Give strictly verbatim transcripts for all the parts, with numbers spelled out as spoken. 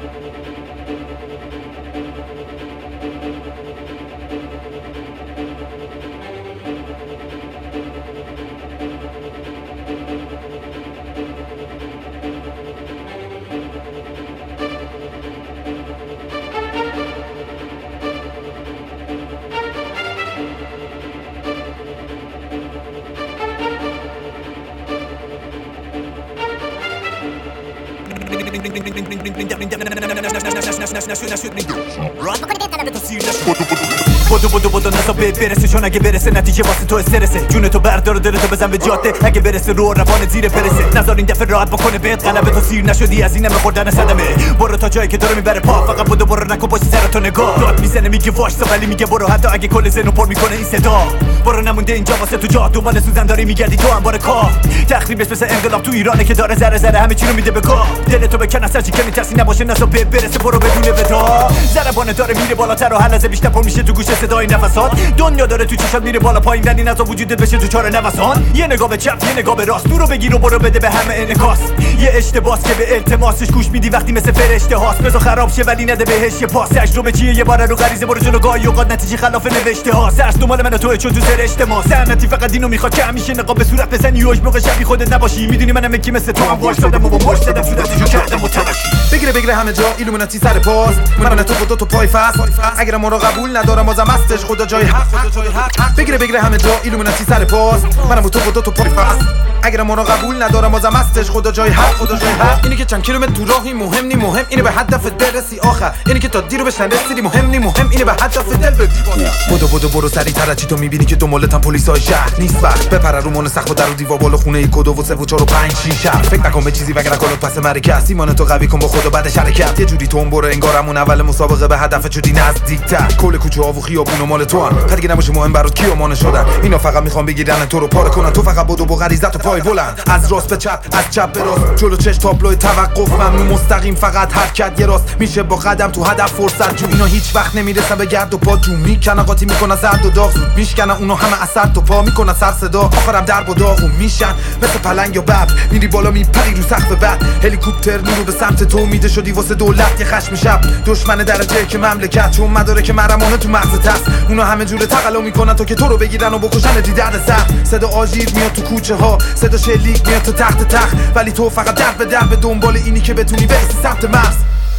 بدو بدو بدو نزا بهت برسه، چون اگه برسه نتیجه واسه تو استرسه. جون تو بردار و دلتو بزن به جاده، اگه برسه رو روان زیر برسه. نذار این دفعه راحت بکنه بهت غلبه، تو سیر نشدی از این همه خوردن صدمه. برو تا جایی که داره میبره پا، فقط بدو برو نکن پشت سرتو نگاه. داد میزنه میگه واشسا ولی میگه برو، حتی اگه کل ذهنو پر میکنه این صدا. برو نمونده اینجا واسه تو جا، دنبال سوزن داری میگردی تو انبار کار. تخریبش مثل انقلاب تو ایرانه که داره ذره ذره همه چی رو میده به کار. دلتو بکن از چی که میترسی نباشه، نزا بهت برسه برو بدون ودا. ضربان داره میره بالاتر و هر لحظه بیشتر پر میشه تو گوش صدای نفسات. دنیا داره تو چشات میره بالا پایین، ولی نزا وجودت بشه تو چار نوسان. یه نگاه به چپ یه نگاه به راست، دورو بگیر و برو بده به همه انعکاس. یه اشتباس که به التماسش گوش میدی وقتی مثل فرشته هاست. بذار خراب شه ولی نده بهش یه پاس. تجربه چیه یه بار رو غریزه، برو جلو گاهی اوقات نتیجه خلاف نوشته ها. سرس دنبال من و توئه چون تو سرشته ما. سنتی فقط اینو میخواد که همیشه نقاب به صورت بزنی و موقع شبی خودت نباشی. میدونی منم کی مثل تو هم واشدادم و با مشت دادم شدتشو کردم متلاشی. بگیره بگیره همه جا ایلومیناتی سر پاس. من تو خدا تو پای فاس. اگر ما رو قبول ندارم بازم هستش خدا جای حق. بگیره بگیره همه جا ایلومیناتی سر پاس. منم تو خدا تو پای فاس. اگر ما رو قبول ندارم بازم هستش خدا جای حق. خدا جای حق. اینی که چند کیلومتر تو راهی مهم نی، مهم اینه به هدفت برسی آخر. اینی که تا دیرو بهش نرسیدی مهم نی، مهم اینه به هدف دل بدی. بدو بدو برو سریع‌تر، چی تو میبینی که دنبالتن پلیسای شهر نیست وقت. بپره رو مون سقف و در و دیوار بالا خونه کد و سه و چهار و پنج شش. فکر نکن به چیزی وگرنه کلت پس مرکه است. ایمان تو قوی کن با خدا بعدش حرکت. یه جوری تون برو انگارمون اول مسابقه به هدف شدی نزدیک‌تر. کل کوچه ها و خیابون و مال تو ان، دیگه نباشه مهم برات کی امانه شدن. اینا فقط میخوان بگیرن تو رو پاره کنن. تو فقط بدو با غریزت و پای بلند، از راست به چپ از چپ به راست، جلو چش تابلو توقف ممنوع، مستقیم فقط حرکت یه راست. میشه با قدم تو هدف فرصت جو. اینا هیچ وقت نمیرسن به گرد و پا جو. میکنن قاطی میکنن زرد و داغ، زود میشکنن اونو همه اثر تو پا میکنن سر صدا. آخرم درب و داغون میشن مثل پلنگ یا ببر. میری بالا میپری رو سقف بعد هلیکوپتر نورو به سمت تو میده. شدی واسه دولت یه خشم شب، دشمن درجه که مملکت، چون مداره که مرمانه تو مغزت هست. اونا همه جوره تقلا میکنن تا که تو رو بگیرن و بکشن دی درد سر. صدا آژیر میاد تو کوچه ها، صدا شلیک میاد تو تخت تخت، ولی تو فقط در به در به دنبال اینی که بتونی برسی سمت مرز.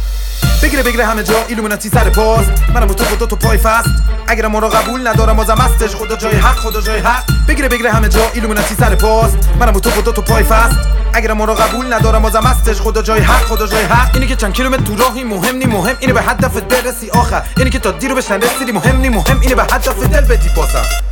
بگیره بگیره همه جا ایلومیناتی سر پاس. منم تو خدا تو پای فست. اگر ما رو قبول ندارم بازم هستش خدا جای حق. خدا جای حق. بگیره بگیره همه جا ایلومیناتی سر پاس. منم تو خدا تو پای فست. اگر ما رو قبول ندارم بازم هستش خدا جای حق. خدا جای حق. اینی که چند کیلومتر تو راهی مهم نی، مهم اینه به هدفت برسی آخر. اینی که تا دیرو بهش نرسیدی مهم نی، مهم اینه به هدف دل بدی بازم.